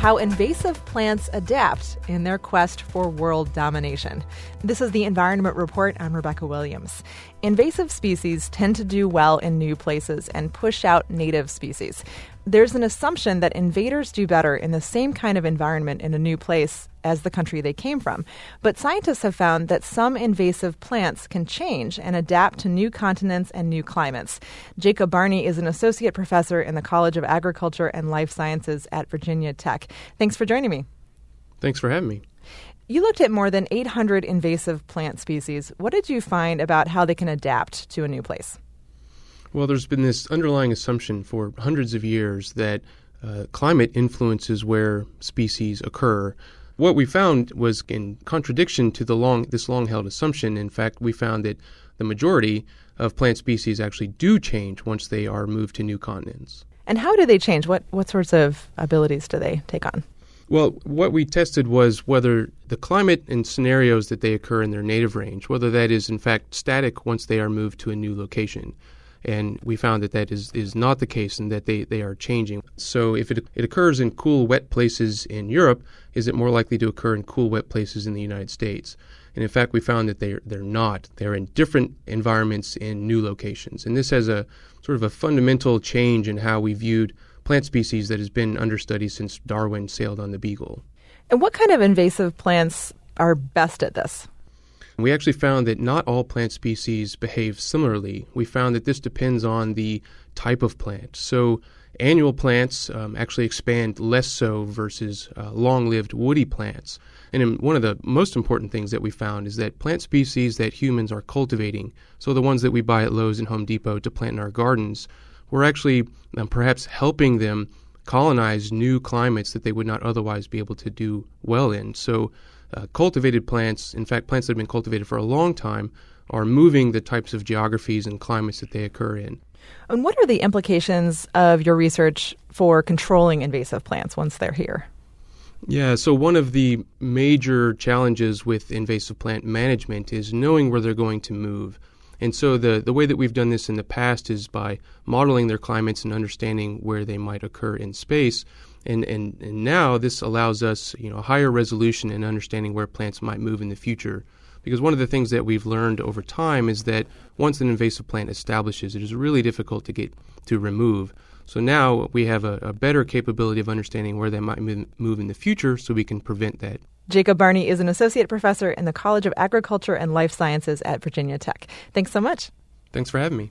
how invasive plants adapt in their quest for world domination. This is the Environment Report. I'm Rebecca Williams. Invasive species tend to do well in new places and push out native species. There's an assumption that invaders do better in the same kind of environment in a new place as the country they came from. But scientists have found that some invasive plants can change and adapt to new continents and new climates. Jacob Barney is an associate professor in the College of Agriculture and Life Sciences at Virginia Tech. Thanks for joining me. Thanks for having me. You looked at more than 800 invasive plant species. What did you find about how they can adapt to a new place? Well, there's been this underlying assumption for hundreds of years that climate influences where species occur. What we found was in contradiction to this long-held assumption. In fact, we found that the majority of plant species actually do change once they are moved to new continents. And how do they change? What sorts of abilities do they take on? Well, what we tested was whether the climate and scenarios that they occur in their native range, whether that is in fact static once they are moved to a new location. And we found that is not the case and that they are changing. So if it occurs in cool, wet places in Europe, is it more likely to occur in cool, wet places in the United States? And in fact, we found that they're not. They're in different environments in new locations. And this has a sort of a fundamental change in how we viewed plant species that has been under study since Darwin sailed on the Beagle. And what kind of invasive plants are best at this? We actually found that not all plant species behave similarly. We found that this depends on the type of plant. So annual plants actually expand less so versus long-lived woody plants. And one of the most important things that we found is that plant species that humans are cultivating, so the ones that we buy at Lowe's and Home Depot to plant in our gardens, we're actually perhaps helping them colonize new climates that they would not otherwise be able to do well in. So cultivated plants, in fact, plants that have been cultivated for a long time, are moving the types of geographies and climates that they occur in. And what are the implications of your research for controlling invasive plants once they're here? Yeah, so one of the major challenges with invasive plant management is knowing where they're going to move. And so the way that we've done this in the past is by modeling their climates and understanding where they might occur in space. And now this allows us, a higher resolution in understanding where plants might move in the future. Because one of the things that we've learned over time is that once an invasive plant establishes, it is really difficult to get to remove. So now we have a better capability of understanding where they might move in the future so we can prevent that. Jacob Barney is an associate professor in the College of Agriculture and Life Sciences at Virginia Tech. Thanks so much. Thanks for having me.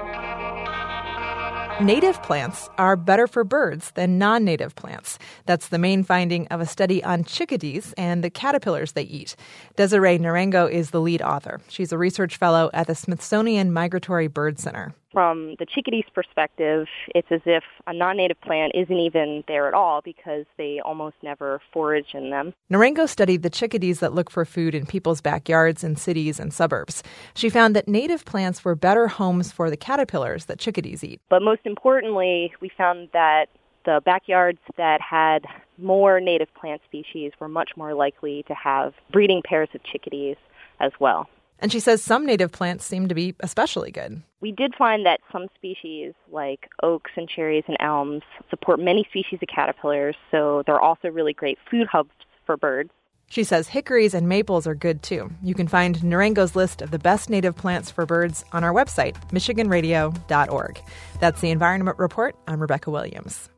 Native plants are better for birds than non-native plants. That's the main finding of a study on chickadees and the caterpillars they eat. Desiree Narango is the lead author. She's a research fellow at the Smithsonian Migratory Bird Center. From the chickadee's perspective, it's as if a non-native plant isn't even there at all because they almost never forage in them. Narango studied the chickadees that look for food in people's backyards in cities and suburbs. She found that native plants were better homes for the caterpillars that chickadees eat. But most importantly, we found that the backyards that had more native plant species were much more likely to have breeding pairs of chickadees as well. And she says some native plants seem to be especially good. We did find that some species, like oaks and cherries and elms, support many species of caterpillars, so they're also really great food hubs for birds. She says hickories and maples are good, too. You can find Narango's list of the best native plants for birds on our website, michiganradio.org. That's the Environment Report. I'm Rebecca Williams.